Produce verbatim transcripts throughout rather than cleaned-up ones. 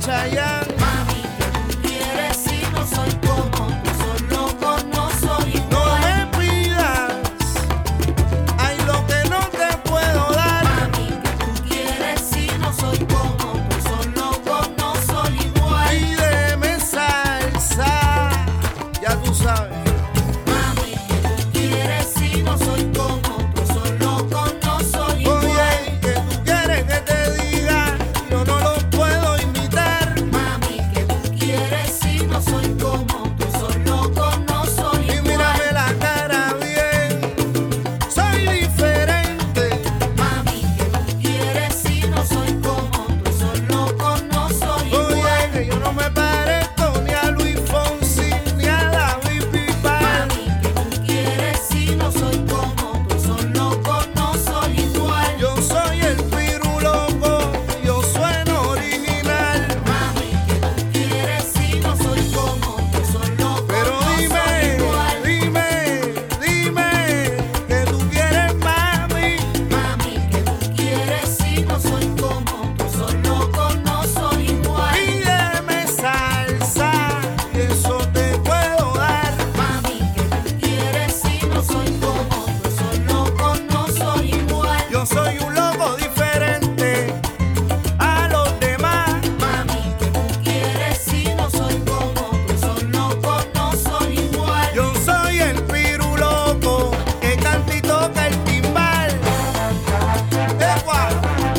Chayanne. Mami, ¿qué tú quieres si no soy como tú? Soy loco, no soy igual. No me pidas, ay, lo que no te puedo dar. Mami, ¿qué tú quieres si no soy como tú? Soy loco, no soy igual. Pídeme salsa, ya tú sabes. Mami, ¿qué tú quieres si no soy como tú? Soy loco, no soy igual. Oye, ¿qué tú quieres que te diga? Yo no lo puedo imitar. Mami, ¿qué tú quieres si no soy como tú? Soy loco, no soy Y igual. mírame la cara bien, soy diferente. Mami, ¿qué tú quieres si no soy como tú? Soy loco, no soy Oye, igual. que yo no me parezco ni a Luis Fonsi ni a David Bisbal. Mami, ¿qué tú quieres si no soy como tú? Soy loco, no soy igual. Yo soy el piru loco, yo sueno original. Mami, ¿qué tú quieres si no soy como tú? Soy loco, Pero no soy dime, igual. dime, dime, que tú quieres, mami. Mami, ¿qué tú quieres si no soy como tú? Soy loco, no soy igual. Pídeme salsa, y eso te puedo dar. Mami, ¿qué tú quieres si no soy como tú? Soy loco, no soy igual. Yo soy un loco diferente a los demás. Mami, ¿qué tú quieres si no soy como tú? Soy loco, no soy igual. Yo soy el piru loco que canta y toca el timbal. ¡Epa!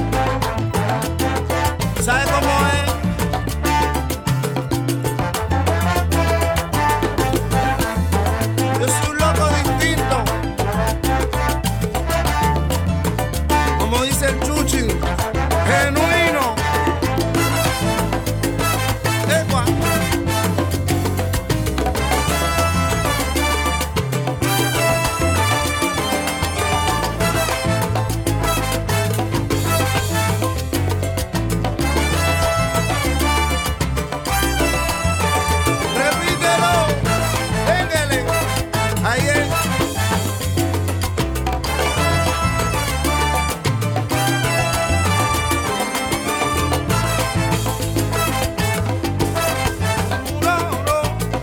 ¿Sabes cómo es? Yo soy un loco distinto. Como dice el Chuchi, genuino. ¡Epa! Repítelo, déjale, ahí es. No, no.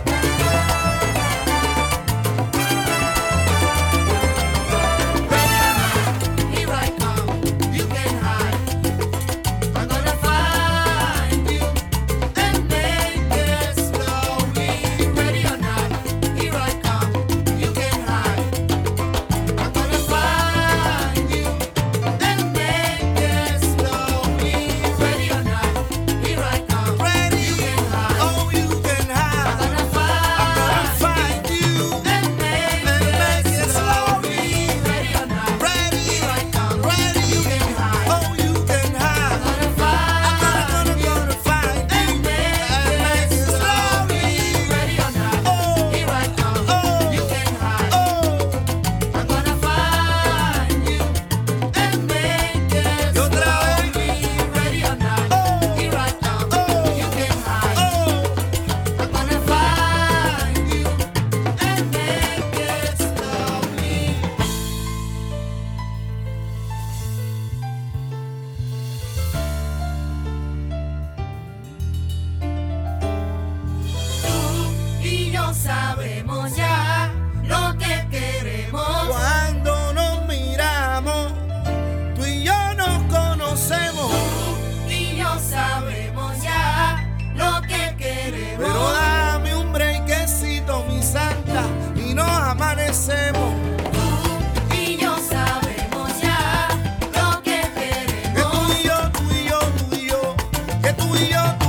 Here I come, you can hide. I'm gonna find you and make it slowly. Ready or not, here I come, you can hide. I'm gonna find you and make it slowly. Ready or not, here I come, Ready? you can hide. Oh, you can I'm hide. gonna I'm gonna find find you. and make And make it it slowly. slowly. Ready or not, Ready? here I come, Ready? you can hide. Oh, you can hide. I'm gonna I'm find gonna, gonna, gonna find you. and make it slowly. Ready or not, Oh, here I come. oh, You can hide. oh. I'm gonna find you and make it Y otra vez. slowly. Ready or not, Oh, here I come. oh, You can hide. oh. I'm gonna find you and make it slowly. Tú y yo sabemos ya lo que queremos. Cuando nos miramos, tú y yo nos conocemos. Tú y yo sabemos ya lo que queremos. Pero dame un breakcito, mi santa, y nos amanecemos. Tú y yo sabemos ya lo que Que queremos. tú y yo, tú y yo, tú y yo, que tú y yo,